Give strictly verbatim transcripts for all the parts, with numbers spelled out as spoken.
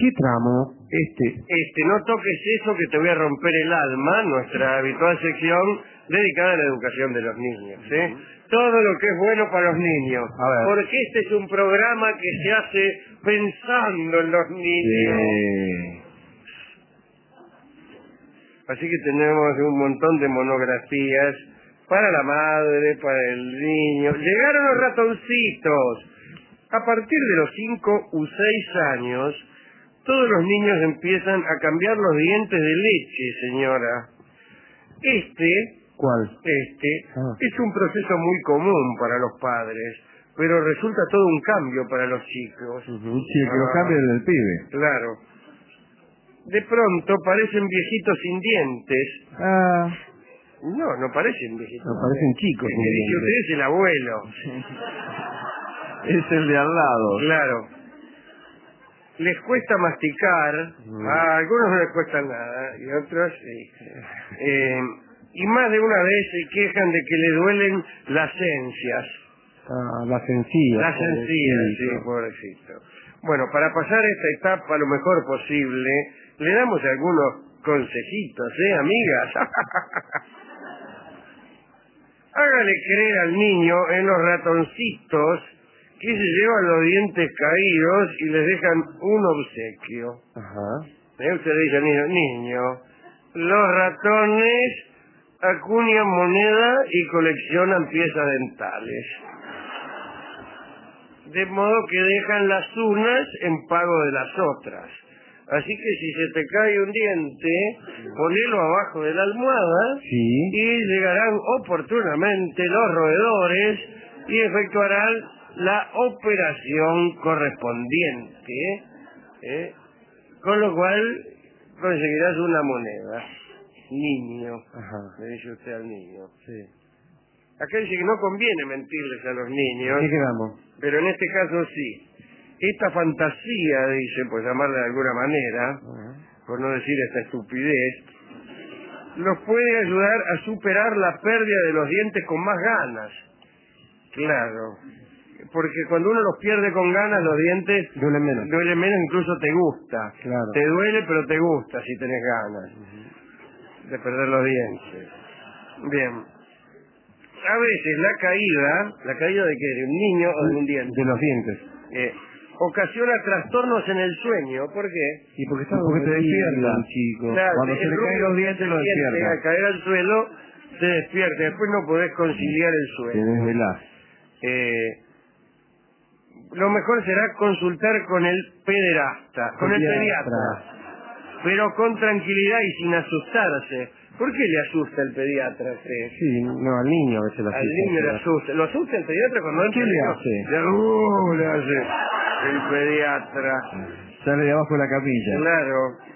¿Qué tramo? Este. Este, no toques eso que te voy a romper el alma, nuestra habitual sección dedicada a la educación de los niños, ¿eh? Todo lo que es bueno para los niños. A ver. Porque este es un programa que se hace pensando en los niños. Sí. Así que tenemos un montón de monografías para la madre, para el niño. Llegaron los ratoncitos. A partir de los cinco u seis años, todos los niños empiezan a cambiar los dientes de leche, señora. Este... ¿Cuál? Este Ah. es un proceso muy común para los padres, pero resulta todo un cambio para los chicos. Uh-huh. Sí, que lo Ah, cambie del pibe. Claro. De pronto parecen viejitos sin dientes. Ah, No, no parecen viejitos. no, parecen chicos. El que dice usted es el abuelo. Es el de al lado. Claro. Les cuesta masticar. Mm. A algunos no les cuesta nada y a otros sí. Eh, y más de una vez se quejan de que le duelen las encias. Ah, las encías. Las encías, sí, pobrecito. pobrecito. Bueno, para pasar esta etapa lo mejor posible, le damos algunos consejitos, ¿eh, amigas? Hágale creer al niño en los ratoncitos que se llevan los dientes caídos y les dejan un obsequio. Ajá. ¿Eh? Usted le dice al niño, niño, los ratones acuñan moneda y coleccionan piezas dentales. De modo que dejan las unas en pago de las otras. Así que si se te cae un diente, ponelo abajo de la almohada, Sí. y llegarán oportunamente los roedores y efectuarán la operación correspondiente, ¿eh? Con lo cual conseguirás una moneda. Niño, Ajá. le dice usted al niño. Sí. Acá dice que no conviene mentirles a los niños, ¿Qué quedamos? pero en este caso sí. Esta fantasía, dice, por llamarla de alguna manera, Ajá. por no decir esta estupidez, los puede ayudar a superar la pérdida de los dientes con más ganas. Claro, porque cuando uno los pierde con ganas, los dientes Duelen menos. duelen menos, incluso te gusta. Claro. Te duele, pero te gusta si tenés ganas de perder los dientes. Bien. A veces la caída, ¿la caída de qué? ¿De un niño o de un diente? De los dientes. Eh, ocasiona trastornos en el sueño. ¿Por qué? ¿Y porque está porque te despiertan, chicos? Claro, Cuando el se le ruido caen los que dientes, se lo siente despierta. al caer al suelo, se despierta. Después no podés conciliar el Te sueño. desvelás. Eh, lo mejor será consultar con el pederasta, con el pediatra. Pero con tranquilidad y sin asustarse. ¿Por qué le asusta el pediatra a usted? Sí, no, al niño a veces lo asusta. Al niño le asusta. ¿Lo asusta el pediatra cuando entra? ¿Qué el le niño? hace? Le, uh, le hace el pediatra. Sale de abajo de la capilla. Claro.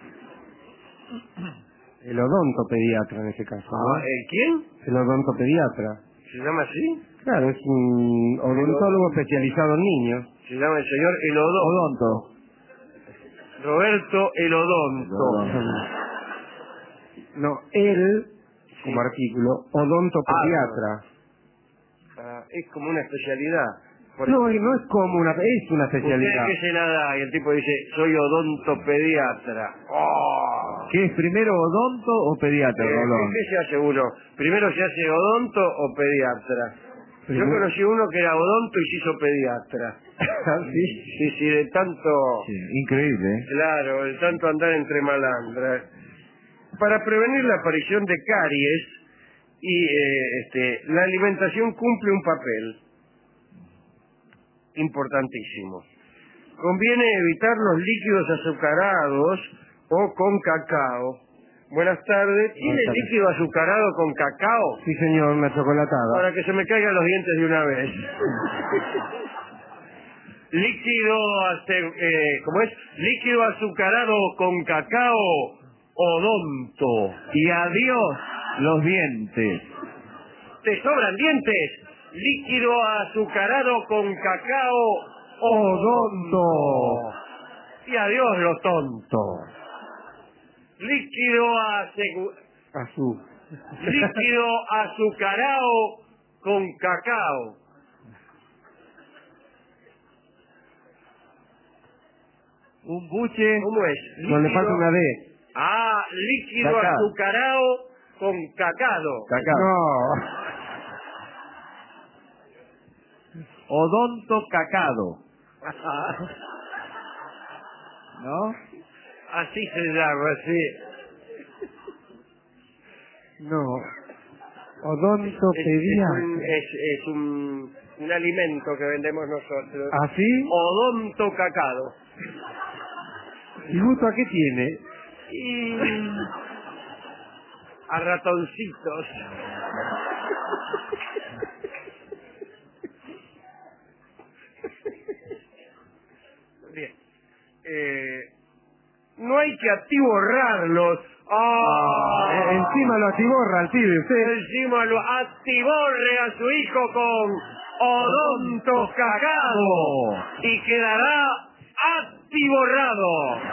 El odontopediatra en ese caso, ¿no? Ah, ¿el quién? El odontopediatra. ¿Se llama así? Claro, es un odontólogo especializado en niños. Se llama el señor El Odonto. Odonto. Roberto El Odonto. No, él, como Sí. artículo, odontopediatra. Ah, es como una especialidad. Por No, no es como una, es una especialidad. ¿Usted qué se la da? Y el tipo dice, soy odontopediatra. ¡Oh! ¿Qué es primero, odonto o pediatra, Eh, Rolón? ¿Qué se hace uno? ¿Primero se hace odonto o pediatra? Yo Primero- conocí uno que era odonto y se hizo pediatra. ¿Sí? Sí, sí, de tanto... Sí, increíble, ¿eh? Claro, de tanto andar entre malandras. Para prevenir la aparición de caries, y eh, este, la alimentación cumple un papel importantísimo. Conviene evitar los líquidos azucarados o con cacao. Buenas tardes. ¿Tiene Buenas tardes. líquido azucarado con cacao? Sí, señor, una chocolatada. Para que se me caigan los dientes de una vez. Líquido, ace- eh, ¿cómo es? Líquido azucarado con cacao, odonto. Y adiós los dientes. ¿Te sobran dientes? Líquido azucarado con cacao, Odonto. Y adiós lo tonto. Líquido asegu- Azul. líquido azucarado con cacao. Un buche. ¿Cómo es? No le falta una D. Ah, líquido Cacao. azucarado con cacado. Cacao. No. Odonto cacado. ¿No? Así se llama, sí. No. Es, Odontopedia. es, un, es, es un, un alimento que vendemos nosotros. ¿Así? Odonto cacado. ¿Y gusto a qué tiene? Y a ratoncitos. Bien. Eh, no hay que atiborrarlos. ¡Ah! Eh, encima lo atiborra al pibe, usted. Encima lo atiborre a su hijo con odonto cacado y quedará atiborrado.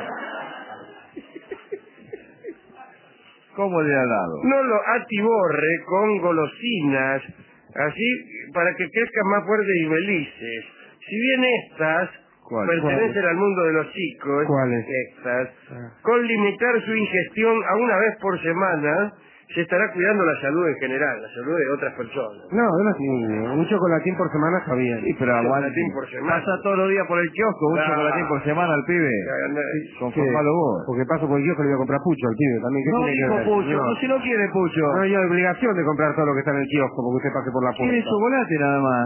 ¿Cómo le ha dado? No lo atiborre con golosinas, así para que crezcan más fuertes y felices. Si bien estas ¿Cuál? pertenecen ¿Cuál? al mundo de los chicos, ¿Cuáles? estas, Ah. con limitar su ingestión a una vez por semana, se estará cuidando la salud en general, la salud de otras personas. No, de los niños. Un chocolatín por semana está bien. Sí, pero aguante. Chocolatín por semana. Pasa todos los días por el kiosco, un Ah. chocolatín por semana al pibe. ¿Qué? Conformalo vos. Porque paso por el kiosco y le voy a comprar pucho al pibe también. ¿Qué No tiene que dijo ver, Pucho, señor? no, si no quiere Pucho. No hay obligación de comprar todo lo que está en el kiosco porque usted pase por la puerta. Quiere chocolate nada más.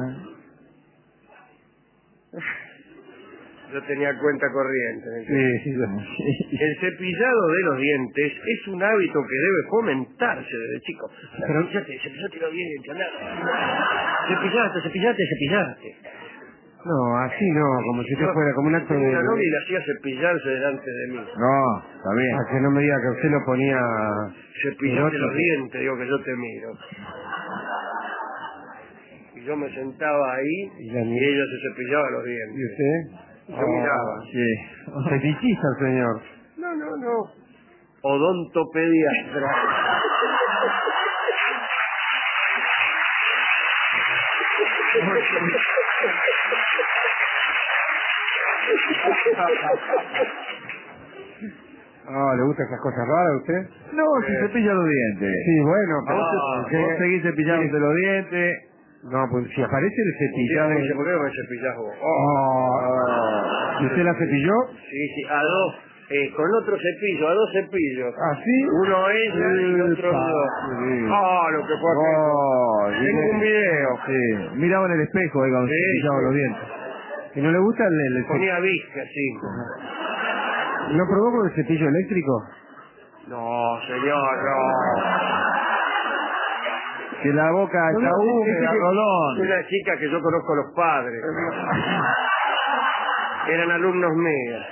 Yo tenía cuenta corriente. ¿me entiendes? Sí, sí. El cepillado de los dientes es un hábito que debe fomentarse desde chico. Pero- Cepillate, cepillate los dientes, andá. Cepillate, cepillate, cepillate. No, así no, como si usted Yo fuera como un acto tengo de... una novia y la hacía cepillarse delante de mí. No, está bien. Ah, que no me diga que usted lo ponía... Cepillate en los otro- dientes, digo que yo te miro. Y yo me sentaba ahí Y la y mi- ella se cepillaba los ¿Y dientes. usted? Yo miraba. Sí. Fetichista el señor. No, no, no. Odontopediatra. Ah, ¿le gustan esas cosas raras a usted? No, si cepilla los dientes. Sí, bueno, pero... Ah, que- Vos seguís cepillándote los dientes. No, pues si aparece el Un día cepillado... me dice, ¿por qué no me cepillás vos? Oh. ¿Y usted la cepilló? Sí, sí, a dos, eh, con otro cepillo, a dos cepillos. ¿Ah, sí? Uno ella y el otro Epa. yo. Sí. Ah, lo que fue aquello. Oh, Tengo y- un video. Sí, miraba en el espejo ahí cuando Sí, se cepillaba sí. los dientes. ¿Y no le gusta el, el, el ce- Ponía visca, sí. ¿No probó con el cepillo eléctrico? No, señor, no. Que la boca No, está no, húmeda, es que- Rolón. Una chica que yo conozco a los padres. Eran alumnos míos.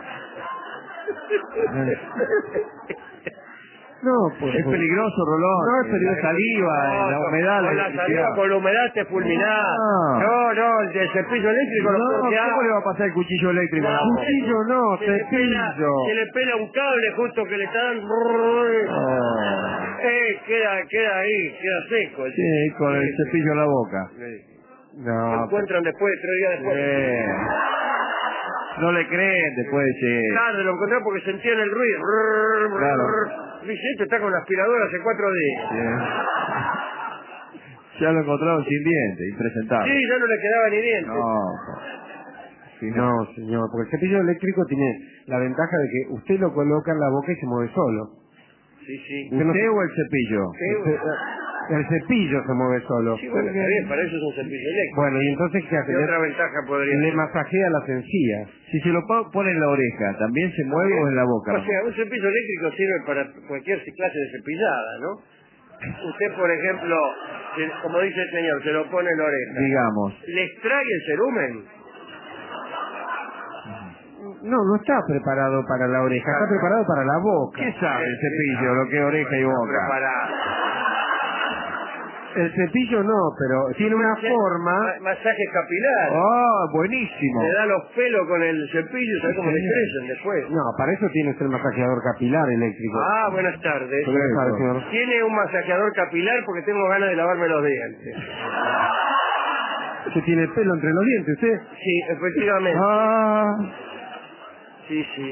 No, pues... Es peligroso, Rolón. No, es peligroso. La saliva, No, la con- humedad, con la electricidad. saliva, con la humedad te fulminás. No. No, no, el del cepillo eléctrico lo No, corteás. ¿cómo le va a pasar el cuchillo eléctrico? a la No, boca? Cuchillo no, se le pela, cepillo. se le pela un cable justo que le están... Oh. Eh, queda, queda ahí, queda seco. el- Sí, con el Sí, sí. cepillo en la boca. Sí. Lo No, encuentran después, tres días después. Sí. No le creen después de... Tarde lo encontré porque sentían el ruido. Claro. Vicente está con la aspiradora hace cuatro días. Sí. Ya lo encontraron sin dientes, impresentable. Sí, ya no le quedaba ni dientes. No. sí, no, señor, porque el cepillo eléctrico tiene la ventaja de que usted lo coloca en la boca y se mueve solo. Sí, sí. Usted no- ¿Usted o el cepillo? Sí, Usted- el cepillo se mueve solo. Sí, bueno, está bien, para eso es un cepillo eléctrico. Bueno, y entonces, ¿qué hace? ¿Qué Le, otra ventaja podría le ser? masajea las encías. Si se lo po- pone en la oreja, ¿también se mueve o en la boca? O sea, un cepillo eléctrico sirve para cualquier clase de cepillada, ¿no? Usted, por ejemplo, se- como dice el señor, se lo pone en la oreja. Digamos. ¿Le extrae el cerumen? No, no está preparado para la oreja, está preparado para la boca. ¿Qué sabe el cepillo, lo que es oreja y boca? Preparado. El cepillo no, pero tiene una forma... Ma- Masaje capilar. ¡Oh, buenísimo! Le da los pelos con el cepillo, ¿sabes cómo le crecen después? No, para eso tiene usted el masajeador capilar eléctrico. Ah, buenas tardes. Buenas tardes, señor. Tiene un masajeador capilar porque tengo ganas de lavarme los dientes. ¿Usted tiene pelo entre los dientes, usted? Sí, efectivamente. Ah, Sí, sí.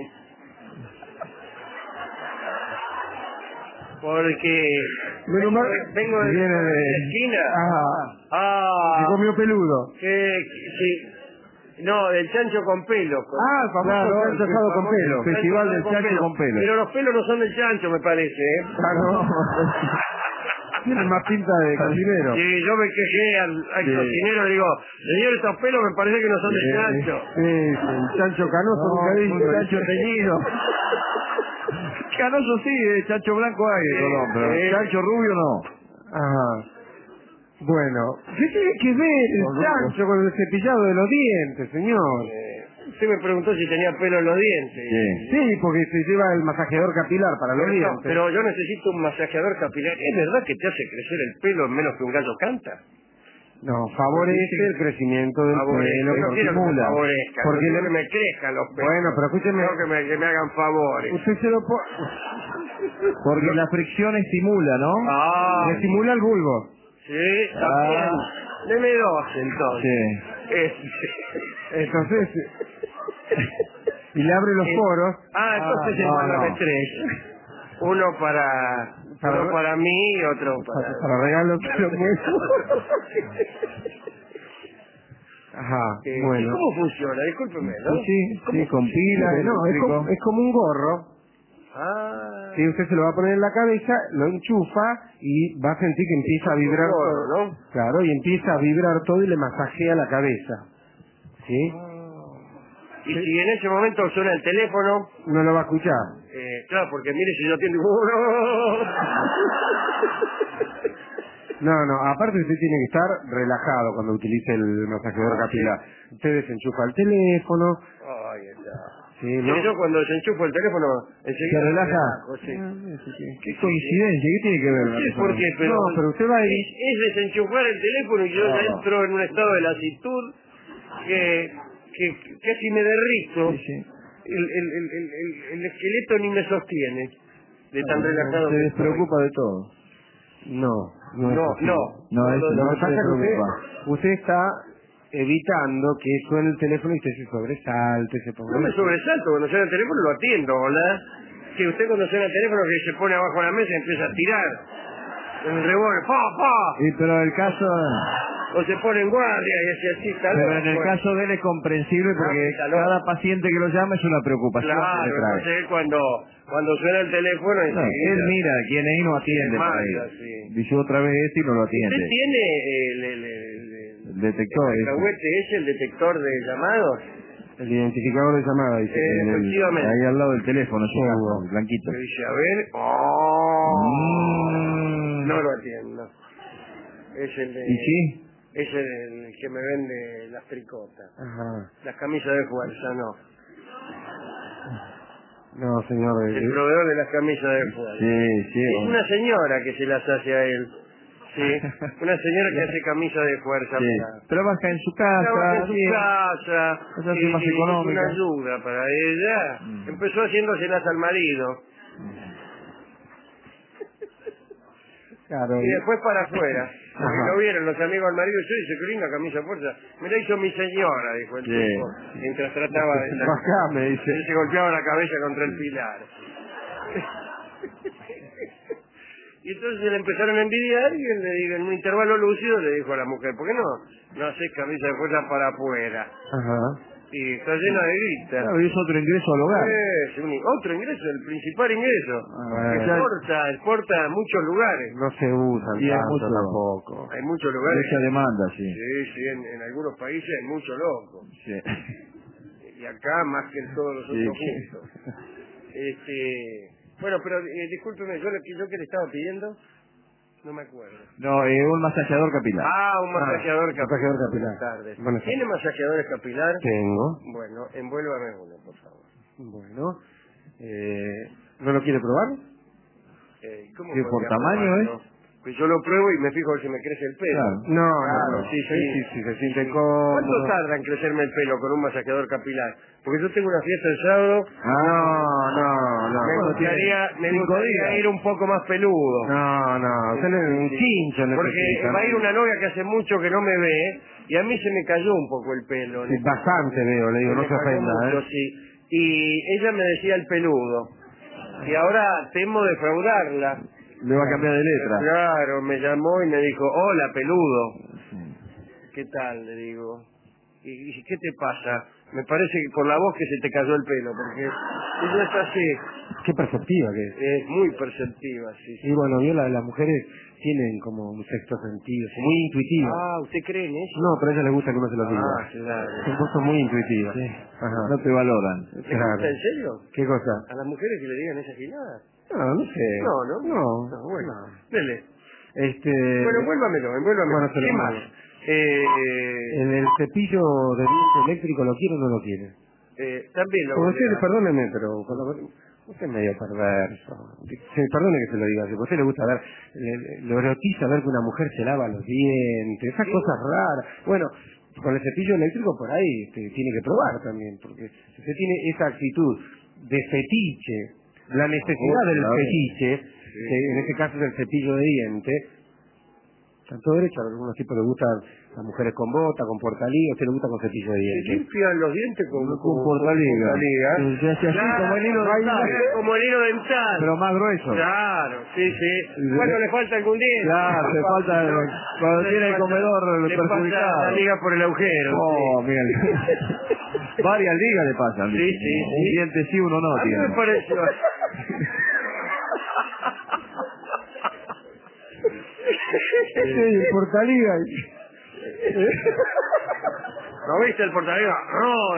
Porque Menos vengo, mal- de- vengo de, viene de de- la esquina. Ah, Ah, se comió peludo. que, que- sí. No, del chancho con pelo. Ah, el famoso Claro, chancho el asado con famoso pelo. el festival del chancho con pelo. Pero los pelos no son del chancho, me parece, ¿eh? Claro. Tiene más pinta de cocinero. Sí, yo me quejé al, al Sí. cocinero, le digo, señor, estos pelos me parece que no son del Sí, chancho. sí, el chancho canoso nunca No, dice. un chancho teñido. Canoso sí, eh, chancho blanco hay, Sí, Colón, pero sí. chancho rubio no. Ajá. Bueno, ¿qué tiene que ver el Con chancho con el cepillado de los dientes, señor? Eh, usted me preguntó si tenía pelo en los dientes. Sí. Sí, porque se lleva el masajeador capilar para los Pero, no, dientes. pero yo necesito un masajeador capilar. ¿Es verdad que te hace crecer el pelo en menos que un gallo canta? No, favorece el crecimiento del Favorece. pelo. No porque quiero que me estimula. favorezca. Porque no quiero le- que me crezcan los pelos. Bueno, pero escúcheme. Quiero que me, que me hagan favores. Usted se lo pone... Porque la fricción estimula, ¿no? Ah, Le estimula el bulbo. sí, Ah. también. Deme dos, entonces. Sí. Es- Entonces... y le abre los Eh, poros. Ah, entonces Ah, no, envuélvame no. tres. Uno para, Para- uno para mí y otro Para, para... para regalo que lo muestro. Ajá, Eh, ¿y bueno. ¿Cómo funciona? Discúlpeme, ¿no? Sí, ¿Cómo sí, con pila, No, es eléctrico. como, es como un gorro. Ah, Si usted se lo va a poner en la cabeza, lo enchufa y va a sentir que empieza a vibrar un gorro, todo. ¿no? Claro, y empieza a vibrar todo y le masajea la cabeza. ¿Sí? Y si en ese momento suena el teléfono, No lo va a escuchar. eh, claro, porque mire si yo atiendo... No, no, aparte usted tiene que estar relajado cuando utilice el masajeador capilar. Usted desenchufa el teléfono. Ay, está. Sí, Sí, ¿no? yo cuando desenchufo el teléfono, enseguida... ¿Se relaja? relajo, sí. Qué coincidencia, ¿qué tiene que ver? No sé por qué, pero... No, pero usted va a ir... Es, es desenchufar el teléfono y yo No. ya entro en un estado de lasitud que, que casi me derrito. Sí, sí. El, el, el, el, el- el esqueleto ni me sostiene de tan relajado Se que estoy. despreocupa de todo. No, no, es No, posible. no. No, No, es- no, Lo no que se pasa es que usted, despreocupa. usted está evitando que suene el teléfono y usted se sobresalte, se ponga... No me sobresalto, cuando suena el teléfono lo atiendo, hola. Que usted cuando suena el teléfono que se pone abajo de la mesa y empieza a tirar en el revólver, ¡pa, pa! Sí, pero el caso... O se pone en guardia y así, así, está Pero loco. en el caso de él es comprensible porque está loco. cada paciente que lo llama es una preocupación que Claro, le trae. entonces él cuando, cuando suena el teléfono No, enseguida- él mira quién es y no atiende. por ahí. Manda, sí. Dice otra vez este y no lo atiende. ¿Usted tiene el, el, el, el- El detector el ese. cacahuete ese, el detector de llamados? El identificador de llamada, dice. Eh, en el- efectivamente. Ahí al lado del teléfono, su Oh. caso, el blanquito. Que dice, a ver, ¡oh! Mm. No lo atiendo. Es el de... ¿Y sí? Es el, el que me vende las tricotas. Ajá. Las camisas de fuerza, no. No, señor. El eh, proveedor de las camisas de fuerza. Sí, sí. Es hombre. una señora que se las hace a él. Sí, una señora que hace camisa de fuerza. Sí. para- Trabaja en su casa. Trabaja en su bien. casa, Esa es y- más y es económica. una ayuda para ella. Mm. Empezó haciéndoselas al marido Claro. y después para afuera. Ajá. Y lo vieron los amigos del marido y yo, dice, qué linda camisa de fuerza. Me la hizo mi señora, dijo el Sí. tipo, mientras trataba de... Acá me dice. Él se golpeaba la cabeza contra el pilar. Y entonces le empezaron a envidiar y él le dijo, en un intervalo lúcido le dijo a la mujer, ¿por qué no, no haces camisa de fuerza para afuera? Ajá. Y está llena de grita. Claro, y es otro ingreso al hogar. Es un- otro ingreso, el principal ingreso. Ah, que bueno. exporta, exporta a muchos lugares. No se usan Y hay tanto mucho- tampoco. Hay muchos lugares. Mucha demanda, sí. Sí, sí, en, en algunos países hay mucho loco. Sí. Y acá más que en todos los Sí. otros juntos. Este, bueno, pero eh, discúlpeme, yo, lo que- yo que le estaba pidiendo, no me acuerdo. No, eh, un masajeador capilar. Ah, un masajeador Ah, capilar. masajeador capilar. Buenas tardes. Buenas tardes. ¿Tiene masajeadores capilares? Tengo. Bueno, envuélvame uno, por favor. Bueno. Eh, ¿No lo quiere probar? Eh, ¿Cómo Sí, por podría tamaño, probarlo? Pues yo lo pruebo y me fijo si me crece el pelo. Claro. No, Claro, no, no. sí, sí. sí, sí, se siente Sí. cómodo. ¿Cuánto tarda en crecerme el pelo con un masajeador capilar? Porque yo tengo una fiesta el sábado. No, no, no. me Bueno, gustaría, tiene me cinco gustaría días. ir un poco más peludo. No, no, usted le- un Sí. chincho Porque necesita. va a ir una novia que hace mucho que no me ve y a mí se me cayó un poco el pelo. Sí, bastante veo, le digo, Se no me se cayó ofenda, mucho, ¿eh? sí. y ella me decía el peludo. Y ahora temo defraudarla. Le va a cambiar de letra. Claro, me llamó y me dijo, hola, peludo. ¿Qué tal? Le digo. ¿Y, y qué te pasa? Me parece que por la voz que se te cayó el pelo, porque ella es así. Qué perceptiva que es. Es muy perceptiva, sí. sí. Y bueno, vio la- las mujeres tienen como un sexto sentido, son muy intuitivas. Ah, ¿usted cree en eso? No, pero a ella le gusta que uno se lo diga. Ah, claro. Son cosas muy intuitivas. Sí. Ajá. No te valoran. ¿Te Claro. gusta en serio? ¿Qué cosa? ¿A las mujeres que le digan esas giladas? No, no sé. No, ¿no? No. No, bueno. no. Dele. Este... Bueno, envuélvamelo, envuélvamelo. Bueno, se lo ¿Qué más? envuelvo. Eh, eh, ¿En el cepillo de diente eléctrico lo quiere o no lo quiere? eh, también lo Como voy usted, a... perdóneme, pero cuando usted es medio perverso. Se, perdone que se lo diga así, porque a usted le gusta ver, le, le- lo erotiza ver que una mujer se lava los dientes, esas Sí. cosas raras. Bueno, con el cepillo eléctrico por ahí este, tiene que probar también, porque si usted tiene esa actitud de fetiche, la necesidad Oh, del claro. fetiche, Sí. que en este caso es el cepillo de dientes, está todo derecho. A algunos tipos les gustan las mujeres con bota, con portalí, a usted le gusta con cepillo de Se dientes. limpian los dientes con, Con con, portaliga. portaliga. Sí, se hace así Claro, como el hilo dental. como el hilo dental. Pero más grueso. Claro, sí, sí. ¿Cuándo le falta algún diente? Claro, le falta el- cuando Le tiene el falta- comedor le pasa perjudicado. la liga por el agujero. Oh, sí. mira. Varias ligas le pasan. Sí, sí, sí. Un diente sí, uno no. A mí me digamos. pareció... Sí, el portaliga. ¿No viste el portaliga? No.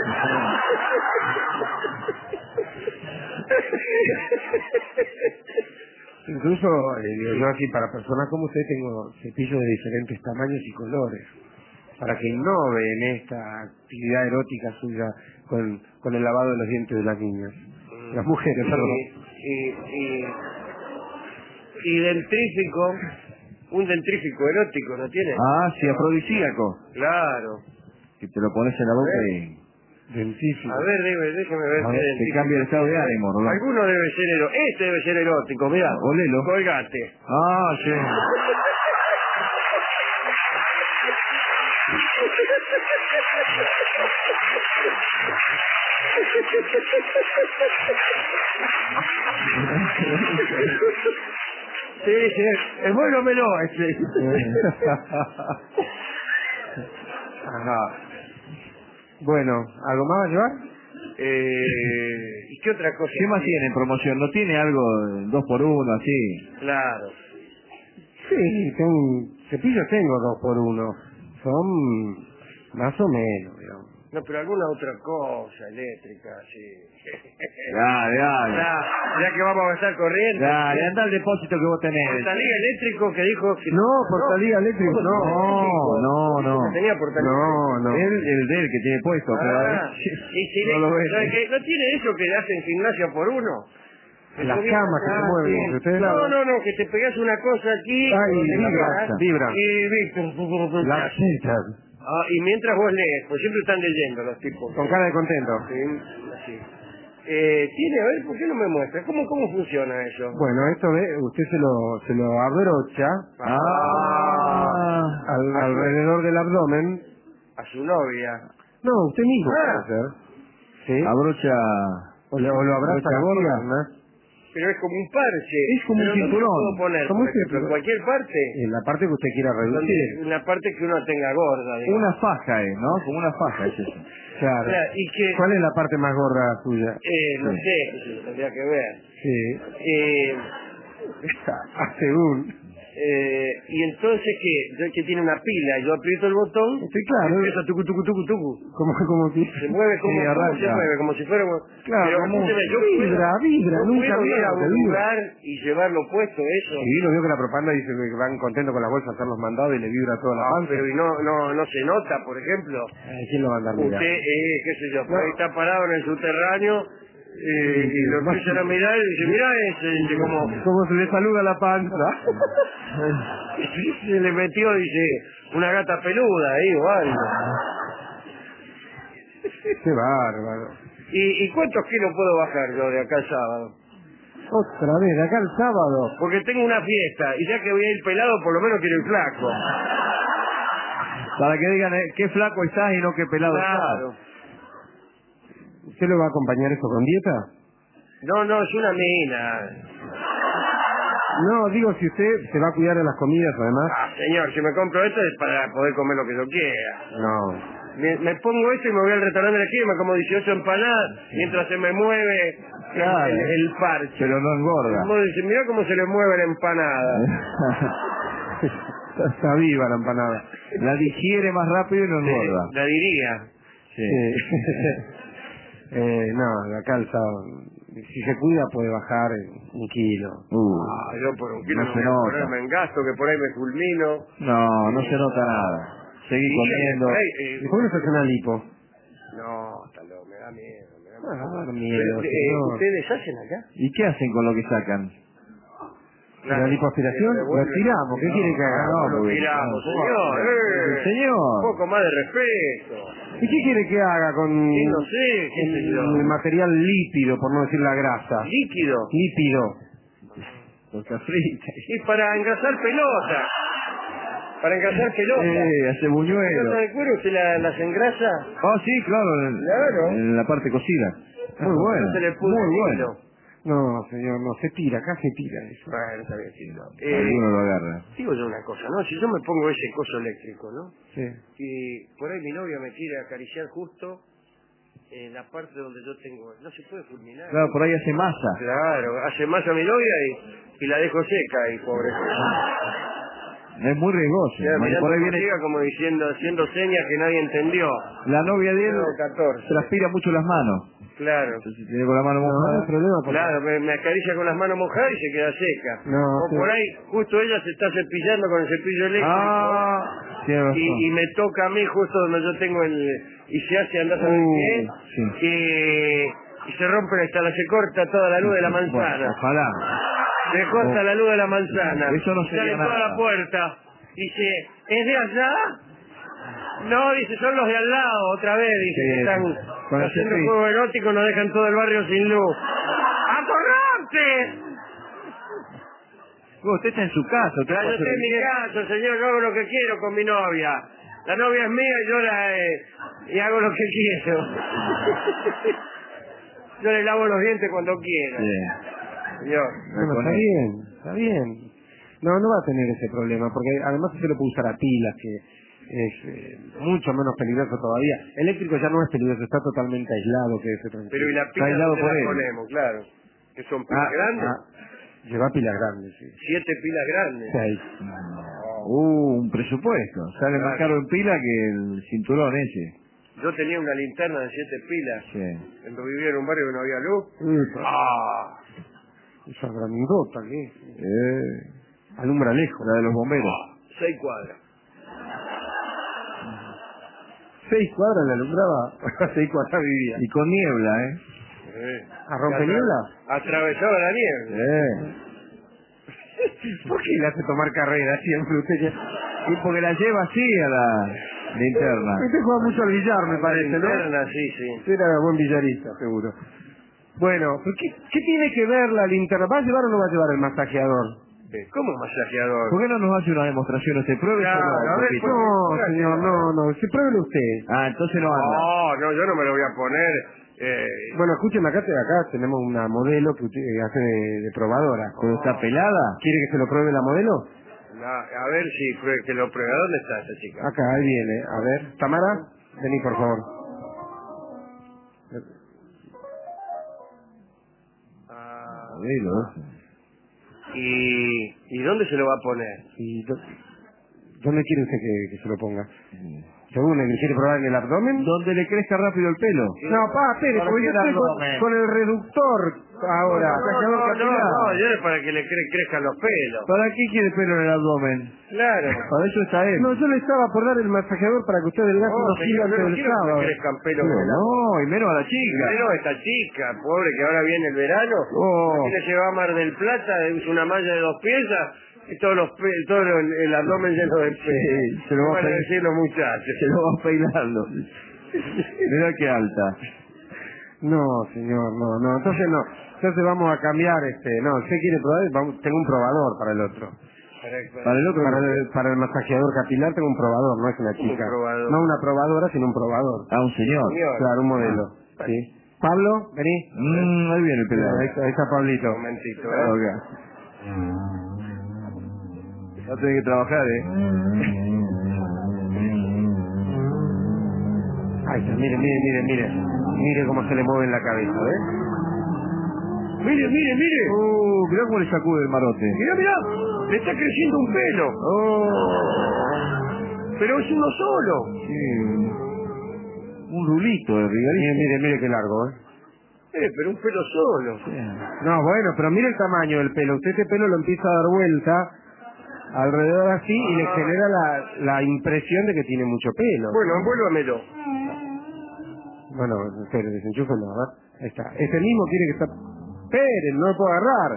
Incluso, eh, digo yo aquí, para personas como usted, tengo cepillos de diferentes tamaños y colores, para que innove en esta actividad erótica suya con, con el lavado de los dientes de las niñas. Las mujeres, perdón. Y, y, y dentrífico, un dentrífico erótico, ¿no tiene? Ah, sí, afrodisíaco. Claro. Que te lo pones en la boca y Dentífico. A ver, debe, déjeme ver. A qué ver, te dentrífico cambia el estado de tiene. ánimo, Rolando. Alguno debe ser erótico. Este debe ser erótico, mirá. Olelo. Colgate. Ah, sí. Sí, sí, envuélvamelo. Este. Ajá. Bueno, ¿algo más va a llevar? Eh, ¿Y qué otra cosa? ¿Qué más tiene en promoción? ¿No tiene algo eh, dos por uno así? Claro. Sí, tengo, cepillos tengo dos por uno. Son más o menos, digamos. No, pero alguna otra cosa eléctrica, sí. Dale, dale. Ya, ya que vamos a gastar corriente. Dale, anda al depósito que vos tenés. Portaliga eléctrico que dijo que... No, portaliga eléctrico, no. No, no, no. Que tenía portaliga. No, no. Él, el de él que tiene puesto, pero... Ah, y si no le- lo ves. ¿sabe qué? ¿No tiene eso que le hacen gimnasia por uno? Las Eso camas que se ah, mueven sí. entre ustedes. No, no, no, que te pegas una cosa aquí. Ay, donde la vibra, pagas, vibra. Y Víctor. Las citas. Ah, y mientras vos lees, pues siempre están leyendo los tipos. Con cara de contento. Sí, así. Eh, tiene, a ver, ¿por qué no me muestra? ¿Cómo, cómo funciona eso? Bueno, esto ve, usted se lo, se lo abrocha Ah. al- alrededor del abdomen. A su novia. No, usted mismo Ah. puede hacer. ¿Sí? Abrocha... O, le- o lo abraza abrocha a la gorda. pierna. Pero es como un parche. Es como un Pero ¿dónde cinturón. lo puedo poner, ¿Cómo por es ejemplo? que- ¿En cualquier parte? En la parte que usted quiera Donde- reducir. Una parte que uno tenga gorda, digamos. Una faja es, ¿no? Como una faja es eso. Claro. Claro, y que... ¿Cuál es la parte más gorda suya? Eh, no Sí. sé, eso tendría que ver. Sí. Eh, Según. eh, y entonces, ¿qué? Yo que tiene una pila, yo aprieto el botón, Sí, claro. empieza tucu, tucu, tucu, tucu. Como, como que... Se mueve como, Sí, ¿cómo arranca. se mueve? Como si fuera... Claro, pero como escúcheme, yo vibra, puedo, vibra, yo nunca puedo ir a vibra, un vibra. lugar y llevarlo puesto, eso. Sí, lo veo que la propaganda dice que van contentos con la bolsa a hacer los mandados y le vibra toda la Ah, panza. pero y no, no, no se nota, por ejemplo. Ay, ¿quién lo va a andar mirando? Usted, eh, qué sé yo, por ahí está parado en el subterráneo eh, y lo empiezan a mirar y dice, mira ese, dice, como... ¿Cómo se le saluda la panza? se le metió, dice, una gata peluda ahí o algo. Qué bárbaro. ¿Y, ¿Y cuántos kilos puedo bajar yo de acá el sábado? Otra vez, de acá el sábado. Porque tengo una fiesta y ya que voy a ir pelado, por lo menos quiero ir flaco. Para que digan eh, qué flaco estás y no qué pelado Claro. estás. ¿Usted lo va a acompañar eso con dieta? No, no, es una mina. No, digo, si usted se va a cuidar de las comidas, además. Ah, señor, si me compro esto es para poder comer lo que yo quiera. No. Me, me pongo esto y me voy al restaurante de la esquina, me como dieciocho empanadas, mientras se me mueve Claro. el, el parche. Pero no engorda. Como dice, mirá cómo se le mueve la empanada. Está viva la empanada. La digiere más rápido y no engorda. La diría. Sí. eh, no, acá el sábado, si se cuida puede bajar un kilo. Uh, Ah, yo por un kilo no no se voy a nota. ponerme en gasto, que por ahí me fulmino. no, no se nota nada. Seguí Sí, comiendo. por ahí, eh, ¿Y por qué no se hace una lipo? No, hasta luego, me da miedo. Me da Ah, miedo. dar miedo, Pero, eh, señor. ¿Ustedes hacen acá? ¿Y qué hacen con lo que sacan? ¿La lipoaspiración? se Lo revuelve. estiramos, ¿qué No, quiere que haga? no, lo porque- tiramos, no, señor. eh. Señor. Un poco más de respeto. ¿Y qué quiere que haga con Sí, no sé, qué sé yo. el material lípido, por no decir la grasa? Líquido. Lípido. Torta frita. Y para engrasar pelota. Para engrasar pelota. Eh, hace ¿Pelota buñuelo. de cuero usted la- las engrasa? Ah, sí, claro. En, Claro. en la parte cocida. Muy No bueno. se le pudo Muy el bueno. hilo. No, señor, no, se tira, acá se tira eso. Bueno, está bien, chico. Eh, Alguno lo agarra. digo yo una cosa, ¿no? Si yo me pongo ese coso eléctrico, ¿no? Sí. Y por ahí mi novia me quiere acariciar justo en la parte donde yo tengo... No se puede fulminar. Claro, por ahí hace masa. Claro, hace más a mi novia y, y la dejo seca y pobre. Es muy riesgoso. Ya, Porque mirá por ahí cómo viene llega como diciendo, haciendo señas que nadie entendió. la novia de él. Tengo catorce. Transpira mucho las manos. Claro. Entonces tiene con la mano No, no mojada. hay problema. Porque... Claro, me, me acaricia con las manos mojadas y se queda seca. No, o sí. por ahí, justo ella se está cepillando con el cepillo eléctrico. Ah, tiene razón. y, y me toca a mí justo donde yo tengo el... Y se hace andar a ver Uh, qué. sí. Y, y se rompe hasta la... Se corta toda la luz de la manzana. Bueno, ojalá. Se corta Oh. la luz de la manzana. Eso no Sale sería toda nada. la puerta. Dice, ¿es de allá? No, dice, son los de al lado, otra vez. Dice, Sí, que están con el haciendo cepillo. juego erótico, nos dejan todo el barrio sin luz. ¡Atorrante! Bueno, usted está en su casa. Usted Ya yo puede estoy hacer en mi lo que casa, señor, yo hago lo que quiero con mi novia. La novia es mía y yo la... eh, y hago lo que quiero. Yo le lavo los dientes cuando quiera. quiera. Señor. Bueno, Con está él. bien, está bien. No, no va a tener ese problema, porque además se lo puede usar a pilas, que es eh, mucho menos peligroso todavía. Eléctrico ya no es peligroso, está totalmente aislado, que se tranquilo. Pero y la Está pila aislado ¿dónde por la él. ponemos? Claro. Que son pilas Ah, grandes. Ah, lleva pilas grandes, sí. Siete pilas grandes. Seis. Uh, un presupuesto. Sale Claro. más caro en pila que el cinturón ese. Yo tenía una linterna de siete pilas. Sí. Cuando vivía en un barrio que no había luz. Upa, ¡Ah! esa grandota que es. Eh, Alumbra lejos. la de los bomberos. Seis cuadras. Seis cuadras le alumbraba, seis cuadras vivía. Y con niebla, ¿eh? Eh. ¿A rompeniebla? Atravesaba la nieve. Eh. ¿Por qué le hace tomar carrera siempre usted? Que... Y porque la lleva así a la linterna. Usted juega mucho al billar, me parece, ¿no? Linterna, sí, sí. Usted era buen billarista, seguro. Bueno, ¿pero ¿qué, ¿qué tiene que ver la linterna? ¿Va a llevar o no va a llevar el masajeador? ¿Cómo masajeador? ¿Por qué no nos hace una demostración usted? Pruebe Claro, solo a un ver, poquito. pues- No, señor, no, no. Sí, pruébelo usted. Ah, entonces no anda. No, no, yo no me lo voy a poner. Eh, Bueno, escúcheme, acá, te- acá tenemos una modelo que usted hace de, de probadora. ¿Pero está pelada? ¿Quiere que se lo pruebe la modelo? na- a ver si prue- que lo prueba. ¿Dónde está esa chica? Acá, ahí viene. A ver, Tamara, vení por favor. Ah, Modelo, eso. y, ¿Y dónde se lo va a poner? ¿Y dó- dónde quiere usted que, que se lo ponga? ¿Según le quiere probar en el abdomen? Donde le crezca rápido el pelo. No, pa, espere, ¿Para porque qué yo estoy con, abdomen? con el reductor ahora. No, no, masajeador no, capilar. no, yo es para que le cre- crezcan los pelos. ¿Para qué quiere pelo en el abdomen? Claro. Para eso está él. No, yo le estaba por dar el masajeador para que usted adelgace No, unos señor, kilos yo antes no del quiero que sábado. me crezcan pelos. No, en la- no, y menos a la chica. Primero esta chica, pobre, que ahora viene el verano. Oh. Aquí le lleva a Mar del Plata, es una malla de dos piezas y todos los pe- todo el, el abdomen lleno de pelos. Sí, se lo va a van a pedir. decir los muchachos. Se lo va peinando. Mira qué alta. No, señor, no, no. Entonces no. Entonces vamos a cambiar este. No, usted quiere probar, vamos, tengo un probador para el otro. Para el otro Para el, para el masajeador capilar tengo un probador, no es una ¿Cómo un chica. probador? No una probadora, sino un probador. a un señor. Señor. Claro, un modelo. Ah. Sí. Pablo, vení. Mm, ahí viene el pelado. Ahí está, ahí está Pablito. Un momentito, ¿eh? Acá. No tenés que trabajar, ¿eh? Ahí está, mire, mire, mire, mire. Mire cómo se le mueve en la cabeza, ¿ves? Mire, mire, mire. Uh, mirá cómo le sacude el marote. Mirá, mirá, le está creciendo un pelo. Oh. Pero es uno solo. Sí. Un rulito de Mire, Rigarito. mire, mire qué largo, ¿eh? Eh, pero un pelo solo. No, bueno, pero mire el tamaño del pelo. Usted este pelo lo empieza a dar vuelta alrededor así y le genera la, la impresión de que tiene mucho pelo. Bueno, envuélvamelo. Bueno, espere, desenchúfenlo, a ver. Ahí está. Este mismo quiere que está... Esperen, no lo puedo agarrar.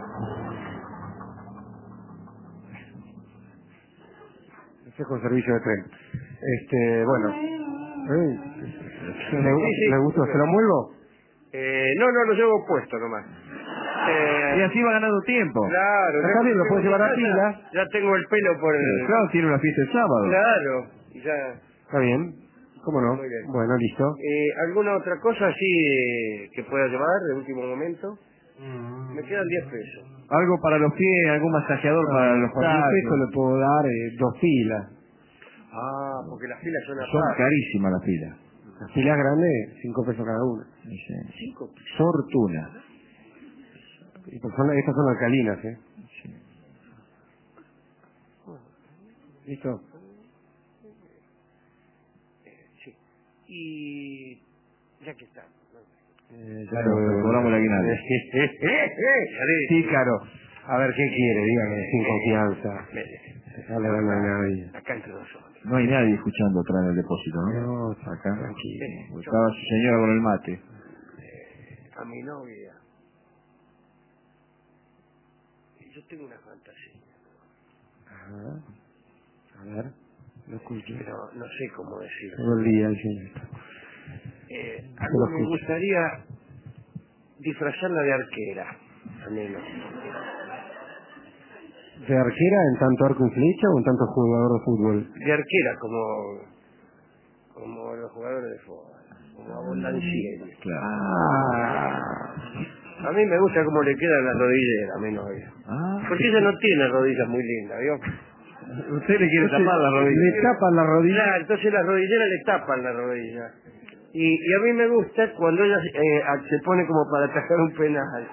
Este es con servicio de tren. Este, bueno. Eh, ¿Le, Sí, sí. ¿Le gustó? ¿Se lo muevo? Eh, no, no, lo llevo puesto nomás. Eh, Y así va ganando tiempo. Claro. Está bien, lo tengo puede llevar a mi casa, pila. Ya tengo el pelo por el... Claro, tiene una fiesta el sábado. Claro. Y ya... Está bien. ¿Cómo no? Muy bien. Bueno, listo. Eh, ¿Alguna otra cosa así eh, que pueda llevar de último momento? Me quedan diez pesos. Algo para los pies, algún masajeador para los Por mil pesos tacos. le puedo dar eh, dos pilas. Ah, porque las filas son Son aparte. carísimas las pilas. Las pilas grandes, cinco pesos cada una. Sí. Cinco pesos. Fortuna. Y pues son, estas son alcalinas, ¿eh? Sí. ¿Listo? Sí. Y... ya que está. Eh, Claro, te cobramos la aguinaldo. Sí, claro. A ver, ¿qué quiere? Dígame, sin confianza. Dejarle dar a nadie. Acá entre nosotros. No hay nadie escuchando atrás en el depósito, ¿no? No, Acá. tranquilo. Estaba su señora con el mate. Eh, a mi novia. Yo tengo una fantasía, Ajá. A ver, lo escucho. pero no sé cómo decirlo. Todo el día diciendo esto. Eh, a Se mí lo me escucho. gustaría disfrazarla de arquera, al menos. ¿De arquera en tanto arco y flecha o en tanto jugador de fútbol? De arquera, como, como los jugadores de fútbol, como Abondancieri. Claro. Ah, A mí me gusta cómo le quedan las rodilleras a mi novia. Ah. Porque ella no tiene rodillas muy lindas, ¿vio? Usted le quiere tapar la rodilla. Le tapan la rodilla. Claro, entonces las rodilleras le tapan la rodilla. Y, y a mí me gusta cuando ella eh, se pone como para atajar un penal.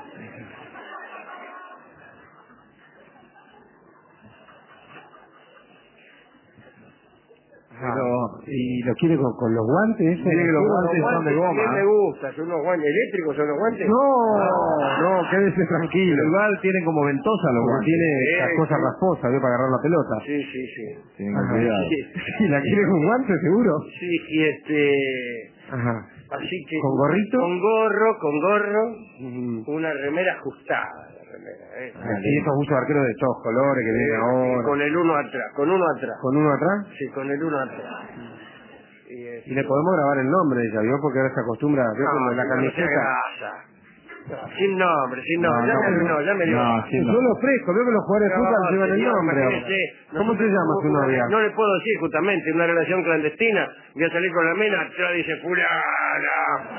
Pero, ¿y lo quiere con, con los guantes? ese? Mire que los No, guantes son de goma. también me gusta, son unos guantes eléctricos, son los guantes. No, no, quédese tranquilo. Pero igual tienen como ventosa los Porque guantes. tiene Sí, esa cosa sí. rasposa, ¿vio? Para agarrar la pelota. Sí, sí, sí. Tengan Ajá. cuidado. Sí, ¿Y la quiere con guantes, seguro? sí, y este... Ajá. Así que... ¿Con gorrito? Con gorro, con gorro, Ujú. una remera ajustada, la remera, ¿eh? Así estos buzos arqueros de todos colores que vienen Y ahora. con el uno atrás, con uno atrás. ¿Con uno atrás? Sí, con el uno atrás. Y, este, Y le podemos grabar el nombre de ella, ¿vio? Porque ahora se acostumbra, ¿vio? no, Con la no, no sea camiseta. grasa. No, sin nombre, sin nombre. No, ya no, me, no. no, ya me dio. No, sí. Yo lo ofrezco, veo que los jugadores de No, fútbol llevan el señor, nombre ahora. imagínese, ¿Cómo se nosotros llama su somos novia? una- No le puedo decir justamente, una relación clandestina. Voy a salir con la mena, atrás dice fulana.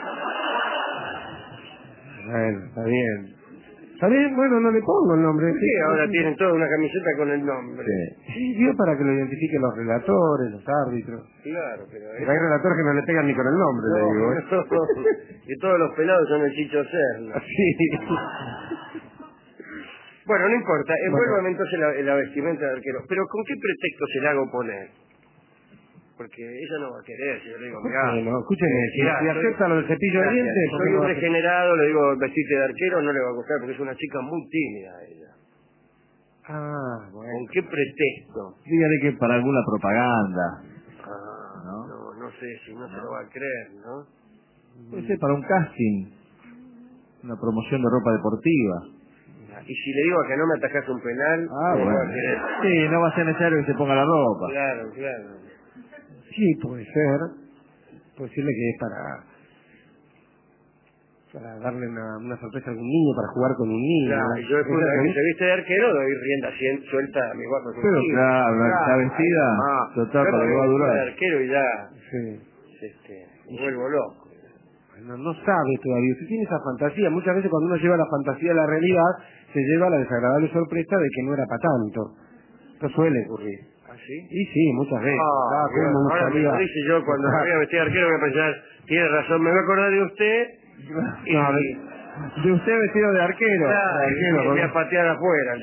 Bueno, está bien. Está bien, bueno, no le pongo el nombre. Sí, ahora tienen toda una camiseta con el nombre. Sí. Sí, vio para que lo identifiquen los relatores, los árbitros. Claro, pero... Porque hay relatores que no le pegan ni con el nombre, le digo. ¿eh? No, no. Y todos los pelados son el Chicho Serna. Sí. Bueno, no importa. Bueno. Envuélvame entonces la, la vestimenta del arquero. Pero ¿con qué pretexto se la hago poner? Porque ella no va a querer. Si yo le digo, mirá... Bueno, escúcheme, si, mirá, si soy- acepta lo del cepillo de Gracias. dientes... ¿por qué Soy no un va a- regenerado, le digo, vestirte de arquero, no le va a gustar porque es una chica muy tímida ella. Ah, bueno. ¿Con qué pretexto? Dígale que para alguna propaganda. Ah, ¿No? no, no sé si no se lo va a creer, ¿no? Puede ser para un casting. Una promoción de ropa deportiva. Y si le digo que no me atajas un penal, Ah, no lo va bueno. a querer. Sí, no va a ser necesario que se ponga la ropa. Claro, claro. Sí, puede ser. Puede decirle que es para... para darle una, una sorpresa a algún niño, para jugar con un niño. Claro, y yo después Esa de que también- se viste de arquero, doy rienda cien- suelta a mi guapo. Pero claro, está vestida, total, para que va a durar. de arquero y ya, Sí. este, me vuelvo loco. no, no sabe todavía. Usted tiene esa fantasía. Muchas veces cuando uno lleva la fantasía a la realidad, se lleva la desagradable sorpresa de que no era para tanto. Esto suele ocurrir. ¿Ah, sí? Y sí, muchas veces. Ah, Ah, Dios, cómo ahora me sabía. lo dice yo cuando me Ah, voy a vestir de arquero voy a pensar, tiene razón, me voy a acordar de usted y... No, de, de usted vestido de arquero. Claro, de arquero, y me voy a porque- patear afuera.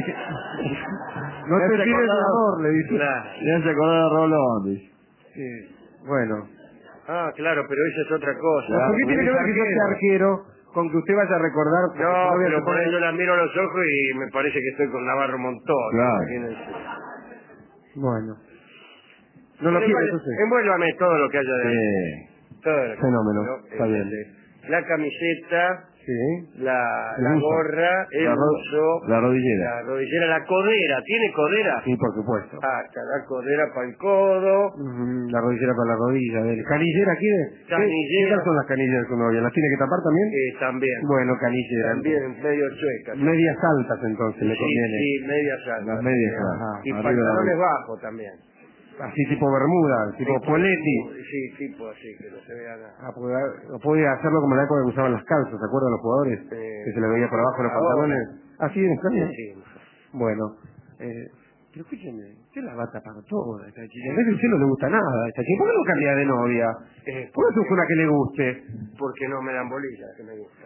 no Me te hace tires de acordar- amor, le dice. Claro. Me hace acordar a Rolón, dice. Sí. Bueno. Ah, claro, pero eso es otra cosa. Claro, ¿Por qué tiene que ver que yo arquero. sea arquero con que usted vaya a recordar? Porque No, su novia pero se por pone- ahí yo la miro a los ojos y me parece que estoy con Navarro Montón. Claro. Imagínense. Bueno. No lo Pero quiere, envuel- entonces. Envuélvame todo lo que haya de Sí. todo lo que- Fenómeno, ¿no? está Es bien. ese. La camiseta, Sí. la, El la buzo. gorra, el La ro- buzo, la rodillera. la rodillera, la codera. ¿Tiene codera? Sí, por supuesto. Ah, está la codera para el codo. Ujú, la rodillera para la rodilla. ¿El canillera quiere? ¿Qué- Canillera. ¿Qué tal son las canillas de su novia? ¿Las tiene que tapar también? Eh, también. Bueno, canillera. También medio chuecas. Medias altas entonces le Sí, conviene. sí, medias altas. Las medias, Ajá. claro. Y Arriba de la pantalones rodilla. bajos también. Así tipo bermuda, tipo Tipo- poletti. Sí, tipo así, que no se vea nada. Ah, puede, no puede hacerlo como en la época que usaban las calzas, ¿se acuerdan los jugadores? Eh, Que se le veía por abajo los ahora. pantalones. Así en España. Sí. Bueno, eh, pero escúcheme, usted la va a tapar toda esta chica. En vez de usted no le gusta nada a esta chica. ¿Por qué no cambia de novia? Eh, ¿Por qué no busca una que le guste? Porque no me dan bolillas, que me gusta.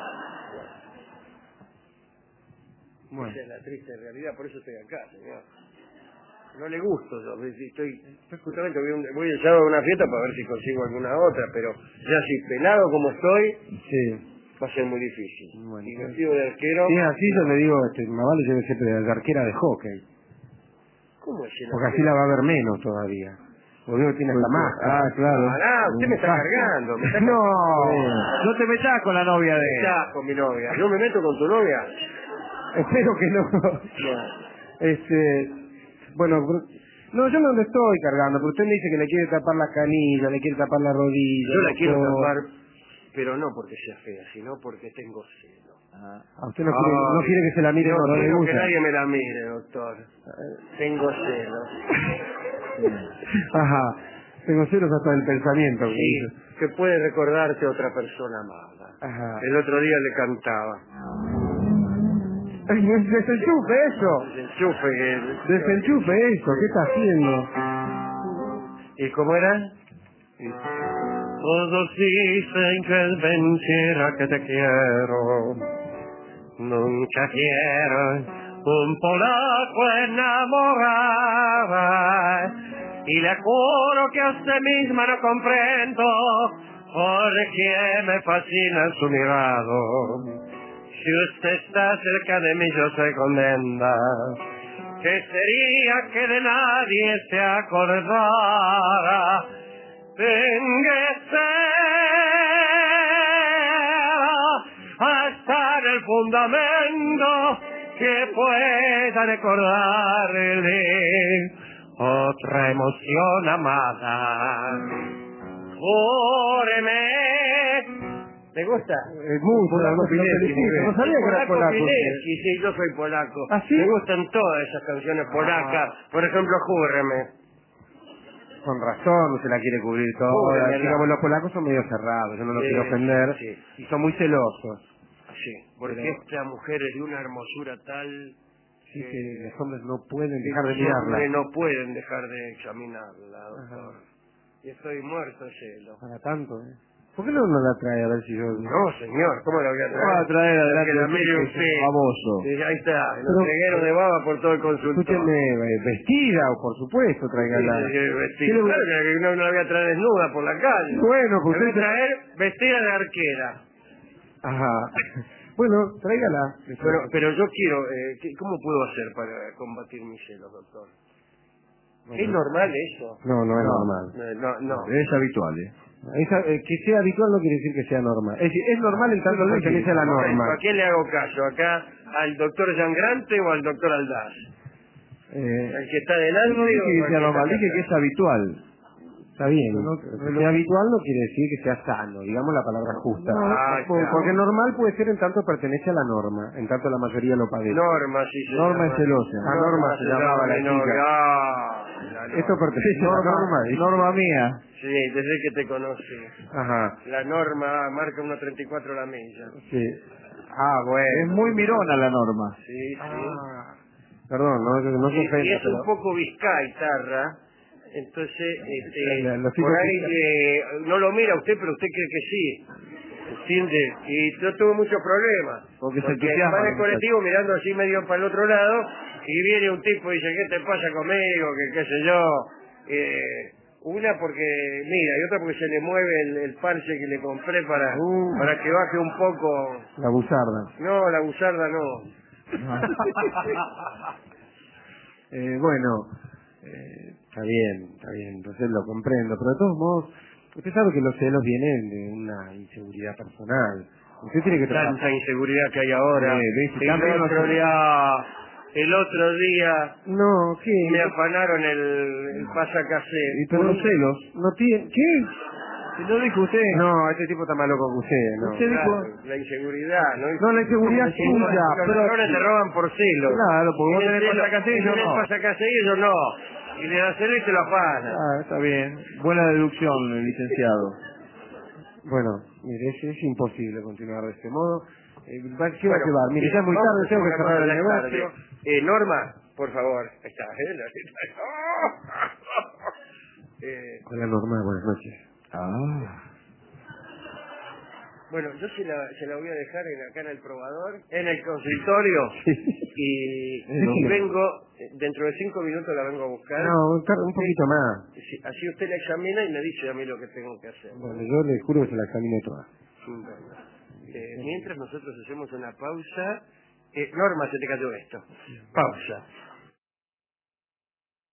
Bueno, Esa es la triste realidad, por eso estoy acá, señor. No le gusto yo, estoy, justamente voy, a un- voy el sábado a una fiesta para ver si consigo alguna otra, pero ya si pelado como estoy, sí. va a ser muy difícil. Bueno, y pues- vestido de arquero, Si es así, yo le digo, este, más vale lleve siempre de arquera de hockey. ¿cómo es el Porque así arquero? la va a ver menos todavía. Porque veo que tiene hasta máscara. Ah, claro. Ah, no, usted me está cargando, me está No. No te metas con la novia de él. Estás con mi novia. ¿Yo me meto con tu novia? Espero que no. Este, bueno, pero- no, yo no le estoy cargando, pero usted me dice que le quiere tapar la canilla, le quiere tapar la rodilla. Yo la los quiero codos. tapar, pero no porque sea fea, sino porque tengo celo. A usted no, quiere, no Ay, quiere que se la mire, no, no, no le quiero que gusta. nadie me la mire, doctor. Tengo celos. Ajá, tengo celos hasta del pensamiento. como Sí, dice. que puede recordarte a otra persona amada. Ajá. El otro día le cantaba. Ay, des- Desenchufe eso, Desenchufe que... desenchufe eso, ¿qué está haciendo? ¿Y cómo era? Todos dicen que es mentira que te quiero. Nunca quiero un polaco enamorado. Y le juro que a usted misma no comprendo por qué me fascina su mirado. Si usted está cerca de mí yo soy condena. ¿Qué sería que de nadie se acordara? Tenga hasta en el fundamento que pueda recordarle otra emoción amada. Júreme. ¿Te gusta? Es mucho, Polaco no, no, Pilecki, felicito, muy bien. no sabía que era Polaco polaco. Pilecki, sí, yo soy polaco. ¿Ah, sí? Me gustan todas esas canciones polacas. Por ejemplo, Júreme. Con razón, no se la quiere cubrir toda. Júremela. Digamos, los polacos son medio cerrados, yo no los Sí, quiero ofender. sí. Y son muy celosos. Sí, porque Pero- esta mujer es de una hermosura tal Sí, que que los hombres no pueden dejar de los hombres mirarla. no pueden dejar de examinarla, doctor. Y estoy muerto de celo. Para tanto, ¿eh? ¿Por qué no nos la trae a ver si yo... No, señor, ¿cómo la voy a traer? Va a traer adelante Que la el mire pique, usted. baboso. Sí, ahí está, el Pero- reguero de baba por todo el consultorio. Escúcheme, eh, vestida, o por supuesto, tráigala. Sí, sí, ¿Qué vestida. le- Claro que no, no la voy a traer desnuda por la calle. Bueno, La pues voy a usted... traer vestida de arquera. Ajá. Bueno, tráigala. Pero, pero yo quiero, eh, ¿qué- ¿cómo puedo hacer para combatir mis celos, doctor? Bueno, ¿Es normal eso? No, no es No. normal. Eh, No, no. Es habitual, ¿eh? Esa- eh, que sea habitual no quiere decir que sea normal. Es decir, es normal en tanto pertenece a la norma. ¿A quién le hago caso? ¿Acá al doctor Yangrante o al doctor Aldaz? Eh, ¿El que está Yo delante no dije o que el sea que está normal, acá dije que es atrás? habitual. Está bien, No, no, que no, sea habitual no quiere decir que sea sano, digamos la palabra justa. No, ah, Por- claro. Porque normal puede ser en tanto pertenece a la norma, en tanto la mayoría lo padece. Norma, sí se Norma llama. es celosa. Ah, Norma se llamaba la mi chica. novia. Ah, la Esto Norma. pertenece a la Norma, norma. ¿eh? norma mía. Sí, desde que te conocí. Ajá, La Norma marca uno treinta y cuatro la milla. sí. Ah, bueno. Es muy mirona la norma. Sí, sí. Ah, perdón, no, no se Y, y ofenda, es un pero... poco vizcaitarra, entonces este, La- los por tipos ahí que- eh, no lo mira usted, pero usted cree que sí, ¿entiende? Y yo tuve muchos problemas, Porque se porque entusiasma, va en el muchacho. colectivo mirando así medio para el otro lado, y viene un tipo y dice, ¿qué te pasa conmigo? Que qué sé yo, eh, una porque, mira, y otra porque se le mueve el, el parche que le compré para, Uh. para que baje un poco. La buzarda. No, la buzarda no. Eh, bueno, eh, está bien, está bien, entonces lo comprendo, pero de todos modos, usted sabe que los celos vienen de una inseguridad personal. Usted tiene que trabajar. Tanta inseguridad que hay ahora. Eh, ¿ves? el También otro los- día, el otro día No, ¿qué? me afanaron el, el pasacasé. Y por los celos. No tiene, ¿qué? Si lo dijo usted. No, este tipo está más loco que usted, no. Usted dijo- Claro, la inseguridad, ¿no? No, la inseguridad Los suya, pero- ladrones te roban por celos. Claro, porque vos Tienen tenés celo- pasacasé y yo tienen no. pasacasé y ellos no. Y le dan celo y te lo afanan. Ah, está bien. Buena deducción, licenciado. Bueno, mire, es, es imposible continuar de este modo. Eh, va- ¿Qué va a Bueno, llevar? Mire, bien, ya es muy vamos tarde, a tengo que hacer una cerrar el cosa, ya es negocio. tarde. Eh, Norma, por favor. Ahí está, ¿eh? La- eh, Hola Norma, buenas noches. Ah. Bueno, yo se la, se la voy a dejar en, acá en el probador, en el consultorio, y, y vengo, dentro de cinco minutos la vengo a buscar. No, un, tar- un poquito más. Si- Así usted la examina y me dice a mí lo que tengo que hacer. Bueno, yo le juro que se la examine toda. Bueno, eh, mientras nosotros hacemos una pausa, eh, Norma, se te cayó esto. Pausa.